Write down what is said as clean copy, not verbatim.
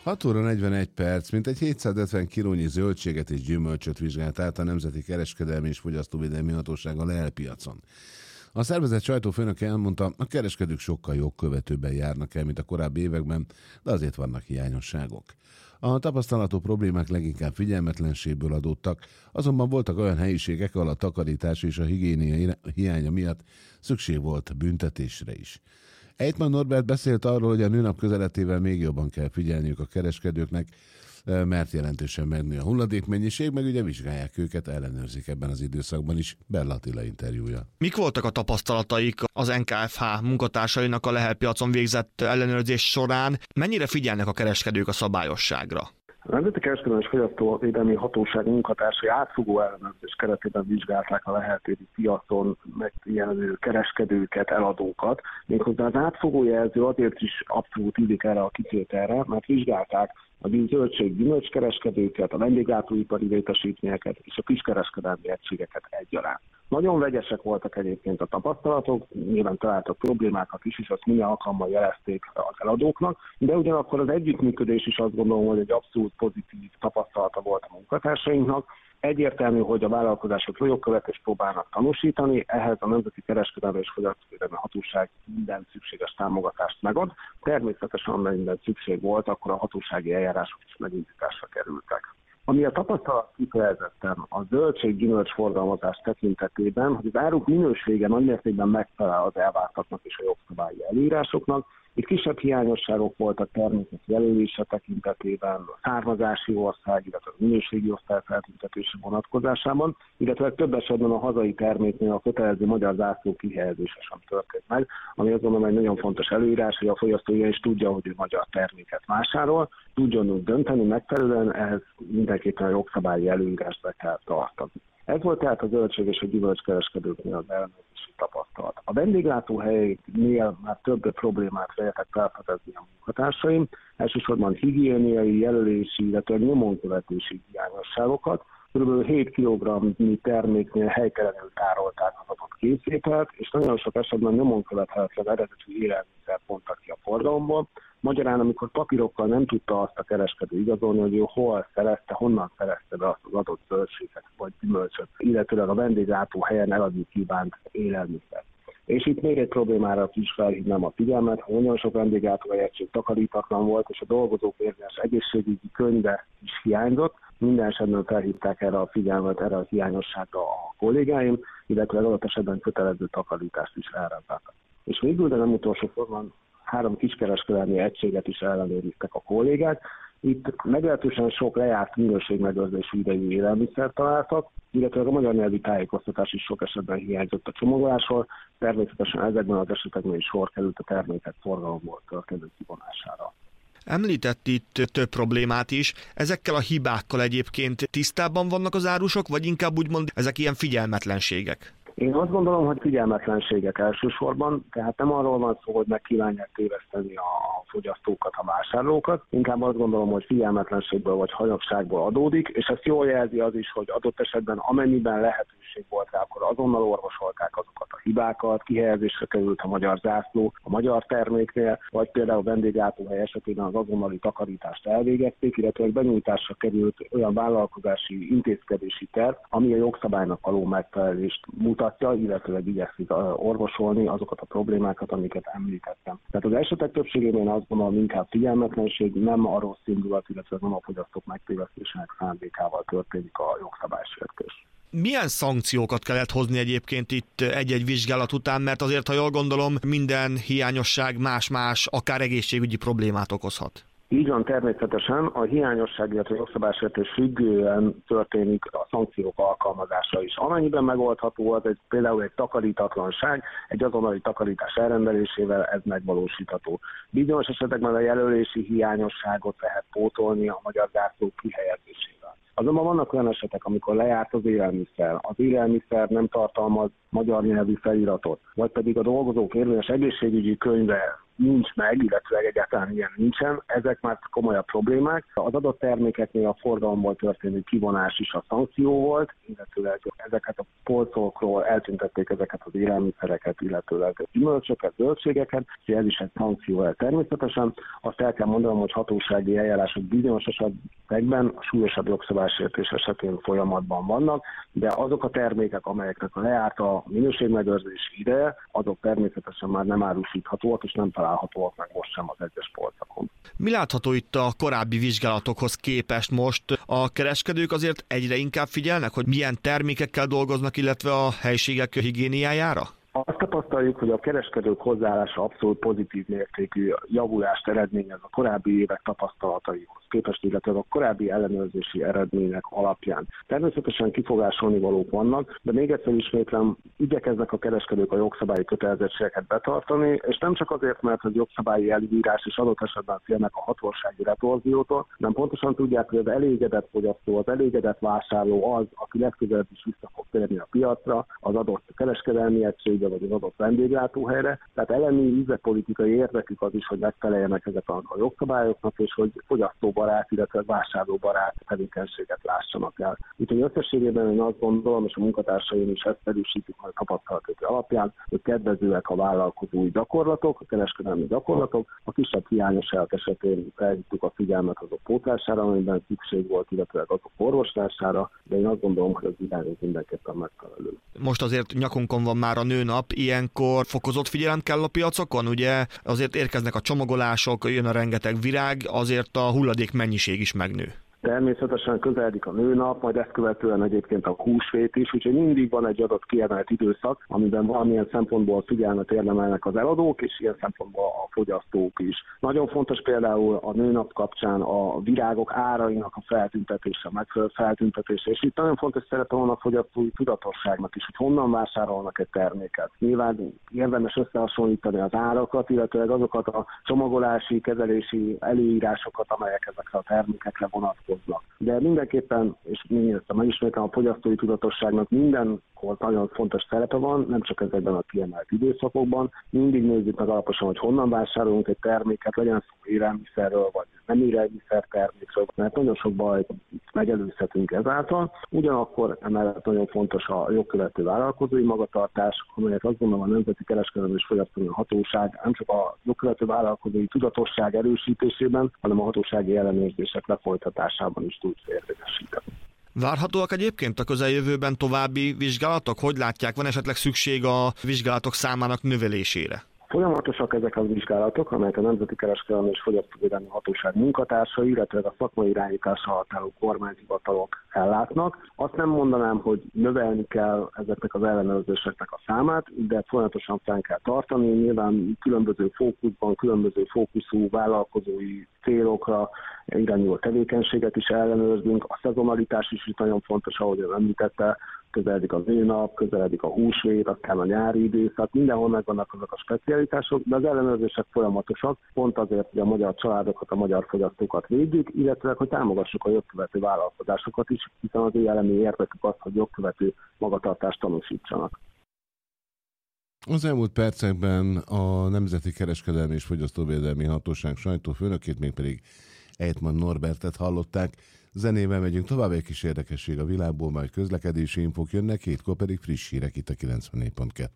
6 óra 41 perc, mintegy 750 kilónyi zöldséget és gyümölcsöt vizsgált át a Nemzeti Kereskedelmi és Fogyasztóvédelmi Hatóság a Lehel-piacon. A szervezet sajtófőnöke elmondta, a kereskedők sokkal jogkövetőbben járnak el, mint a korábbi években, de azért vannak hiányosságok. A tapasztalatú problémák leginkább figyelmetlenségből adódtak, azonban voltak olyan helyiségek, ahol a takarítás és a higiénia hiánya miatt szükség volt büntetésre is. Ejtman Norbert beszélt arról, hogy a nőnap közeletével még jobban kell figyelniük a kereskedőknek, mert jelentősen megnő a hulladékmennyiség, meg ugye vizsgálják őket, ellenőrzik ebben az időszakban is. Bella Attila interjúja. Mik voltak a tapasztalataik az NKFH munkatársainak a Lehel-piacon végzett ellenőrzés során? Mennyire figyelnek a kereskedők a szabályosságra? A Nemzeti Kereskedelmi és Fogyasztóvédelmi Hatóság munkatársai átfogó ellenőrzés keretében vizsgálták a leheltéri piacon megjelenő kereskedőket, eladókat. Méghozzá az átfogó jelző azért is abszolút illik erre a kitételre, mert vizsgálták a zöldség-gyümölcskereskedőket, a vendéglátóipari létesítményeket és a kiskereskedelmi egységeket egyaránt. Nagyon vegyesek voltak egyébként a tapasztalatok, nyilván találtak problémákat is, és azt minden alkalommal jelezték az eladóknak, de ugyanakkor az együttműködés is azt gondolom, hogy egy abszolút pozitív tapasztalata volt a munkatársainknak. Egyértelmű, hogy a vállalkozások jogkövetést próbálnak tanúsítani, ehhez a Nemzeti Kereskedelmi és Fogyasztóvédelmi Hatóság minden szükséges támogatást megad. Természetesen, amennyiben szükség volt, akkor a hatósági eljárások is megindításra kerültek. Ami a tapasztalat kifejezetten a zöldség-gyümölcs forgalmazás tekintetében, hogy az áruk minősége nagymértékben megfelel az elvártaknak és a jogszabályi előírásoknak. Itt kisebb hiányosságok voltak termékek jelölése tekintetében, a származási ország, illetve a minőségi osztály feltüntetése vonatkozásában, illetve több esetben a hazai terméknél a kötelező magyar zászló kihelyezése sem történt meg, ami azt gondolom egy nagyon fontos előírás, hogy a fogyasztó is tudja, hogy ő magyar terméket vásárol, tudjon úgy dönteni megfelelően, ehhez mindenképpen a jogszabályi előírást be kell tartani. Ez volt tehát a zöldség és a gyümölcskereskedőknél az ellenőrzési tapasztalat. A vendéglátóhelyeknél már több problémát véltek felfedezni a munkatársaim, elsősorban higiéniai, jelölési, illetve nyomonkövetési hiányosságokat. Kb. 7 kg-nyi terméknél helytelenül tárolták az adott készételt, és nagyon sok esetben nyomon követhetetlen eredetű élelmiszert vontak ki a forgalomból. Magyarán, amikor papírokkal nem tudta azt a kereskedő igazolni, hogy ő hol szerezte, honnan szerezte be azt az adott zöldséget vagy gyümölcsöt, illetőleg a vendéglátó-helyen eladni kívánt élelmiszert. És itt még egy problémára is felhívnám a figyelmet, hogy nagyon sok vendéglátóhely-egység takarítatlan volt, és a dolgozók érvényes egészségügyi könyve is hiányzott. Minden esetben felhívták erre a figyelmet, erre a hiányosságra a kollégáim, illetve adott esetben kötelező takarítást is elrendeltek. És végül, de nem utolsó sorban 3 kiskereskedelmi egységet is ellenőriztek a kollégák. Itt meglehetősen sok lejárt minőségmegőrzési idejű élelmiszert találtak, illetve a magyar nyelvi tájékoztatás is sok esetben hiányzott a csomagolásról, természetesen ezekben az esetekben is sor került a termékek forgalomból történő kivonására. Említett itt több problémát is. Ezekkel a hibákkal egyébként tisztában vannak az árusok, vagy inkább úgymond ezek ilyen figyelmetlenségek? Én azt gondolom, hogy figyelmetlenségek elsősorban, tehát nem arról van szó, hogy meg kívánják téveszteni a fogyasztókat, a vásárlókat, inkább azt gondolom, hogy figyelmetlenségből vagy hanyagságból adódik, és ezt jól jelzi az is, hogy adott esetben amennyiben lehetőség volt rá, akkor azonnal orvosolták azokat a hibákat, kihelyezésre került a magyar zászló a magyar terméknél, vagy például a vendéglátóhely esetében az azonnali takarítást elvégezték, illetve benyújtásra került olyan vállalkozási intézkedési terv, ami a jogszabálynak való megfelelést mutatja, illetve igyekszik orvosolni azokat a problémákat, amiket említettem. Tehát az esetek többségében azt gondolom, inkább figyelmetlenség, nem a rossz indulat, illetve nem a fogyasztók megtévesztésének szándékával történik a jogszabálysértés. Milyen szankciókat kellett hozni egyébként itt egy-egy vizsgálat után, mert azért, ha jól gondolom, minden hiányosság más-más, akár egészségügyi problémát okozhat? Így van, természetesen a hiányosság, illetve jogszabálysértés függően történik a szankciók alkalmazása is. Amennyiben megoldható az például egy takarítatlanság, egy azonnali takarítás elrendelésével ez megvalósítható. Bizonyos esetekben a jelölési hiányosságot lehet pótolni a magyar zászlók kihelyezésével. Azonban vannak olyan esetek, amikor lejárt az élelmiszer nem tartalmaz magyar nyelvű feliratot, vagy pedig a dolgozók érvényes egészségügyi könyve nincs meg, illetve egyáltalán ilyen nincsen, ezek már komolyabb problémák. Az adott termékeknél a forgalomból történő kivonás is a szankció volt, illetőleg ezeket a polcokról eltüntették ezeket az élelmiszereket, illetőleg gyümölcsöket, zöldségeket, és ez is egy szankció természetesen. Azt el kell mondanom, hogy hatósági eljárások bizonyos esetekben a súlyosabb jogszabálysértés esetén folyamatban vannak, de azok a termékek, amelyeknek lejárt a minőségmegőrzési ideje, azok természetesen már nem árusíthatóak, és nem találhatóak meg most sem az egyes polcokon. Mi látható itt a korábbi vizsgálatokhoz képest most? A kereskedők azért egyre inkább figyelnek, hogy milyen termékekkel dolgoznak, illetve a helységek higiéniájára? Azt tapasztaljuk, hogy a kereskedők hozzáállása abszolút pozitív mértékű javulást eredményez a korábbi évek tapasztalataihoz képest, illetve a korábbi ellenőrzési eredmények alapján. Természetesen kifogásolni valók vannak, de még egyszer ismétlem, igyekeznek a kereskedők a jogszabályi kötelezettségeket betartani, és nem csak azért, mert az jogszabályi előírás és adott esetben félnek a hatósági retorziótól, nem pontosan tudják, hogy az elégedett fogyasztó, az elégedett vásárló az, aki legközelebb is vissza fog térni a piacra, az adott kereskedelmi egységbe, vagy az adott vendéglátóhelyre. Tehát elemi ízpolitikai érdekük az is, hogy megfeleljenek ezek a jogszabályoknak, és hogy fogyasztóbarát, illetve vásárlóbarát tevékenységet lássanak el. Úgyhogy összességében én azt gondolom, és a munkatársaim is ezt erősítik majd tapasztalatok alapján, hogy kedvezőek a vállalkozói gyakorlatok, a kereskedelmi gyakorlatok, a kisebb hiányosságok esetén felhívtuk a figyelmet azok pótlására, amiben szükség volt, illetve azok orvoslására, de én azt gondolom, hogy az irány mindenképpen megfelelő. Most azért nyakunkon van már a nőnap, ilyenkor fokozott figyelem kell a piacokon, ugye azért érkeznek a csomagolások, jön a rengeteg virág, azért a hulladék mennyiség is megnő. Természetesen közeledik a nőnap, majd ezt követően egyébként a húsvét is, úgyhogy mindig van egy adott kiemelt időszak, amiben valamilyen szempontból figyelmet érdemelnek az eladók, és ilyen szempontból a fogyasztók is. Nagyon fontos például a nőnap kapcsán a virágok árainak a feltüntetése, megfelelő feltüntetése, és itt nagyon fontos szerepe van a fogyasztói tudatosságnak is, hogy honnan vásárolnak egy terméket. Nyilván érdemes összehasonlítani az árakat, illetve azokat a csomagolási, kezelési előírásokat, amelyek ezekre a termékekre vonatkoznak. De mindenképpen, és mindjárt megismétlem, a fogyasztói tudatosságnak mindenkor nagyon fontos szerepe van, nem csak ezekben a kiemelt időszakokban. Mindig nézzük meg alaposan, hogy honnan vásárolunk egy terméket, legyen szó élelmiszerről, vagy nem élelmiszer termékről, mert nagyon sok bajt megelőzhetünk ezáltal. Ugyanakkor emellett nagyon fontos a jogkövető vállalkozói magatartás, amelyet azt gondolom a Nemzeti Kereskedelmi és Fogyasztói Hatóság nem csak a jogkövető vállalkozói tudatosság erősítésében, hanem a hatósági ellenőrzések lefolytatásában is tud érvényesíteni. Várhatóak egyébként a közeljövőben további vizsgálatok? Hogy látják, van esetleg szükség a vizsgálatok számának növelésére? Folyamatosak ezek a vizsgálatok, amelyek a Nemzeti Kereskedelmi és Fogyasztóvédelmi Hatóság munkatársai, illetve a szakmai irányításra határozó kormányhivatalok ellátnak. Azt nem mondanám, hogy növelni kell ezeknek az ellenőrzéseknek a számát, de folyamatosan fenn kell tartani. Nyilván különböző fókuszban, különböző fókuszú vállalkozói célokra irányuló tevékenységet is ellenőrzünk. A szezonalitás is nagyon fontos, ahogy ön említette, közeledik a nőnap, közeledik a húsvét, aztán a nyári időszak, mindenhol megvannak azok a specialitások, de az ellenőrzések folyamatosak, pont azért, hogy a magyar családokat, a magyar fogyasztókat védjük, illetve hogy támogassuk a jogkövető vállalkozásokat is, hiszen az ő elemi érdekük az, hogy jogkövető magatartást tanúsítsanak. Az elmúlt percekben a Nemzeti Kereskedelmi és Fogyasztóvédelmi Hatóság sajtófőnökét, mégpedig Ejtman Norbertet hallották. Zenével megyünk tovább, egy kis érdekesség a világból, majd közlekedési infók jönnek, 7-kor pedig friss hírek itt a 94.2.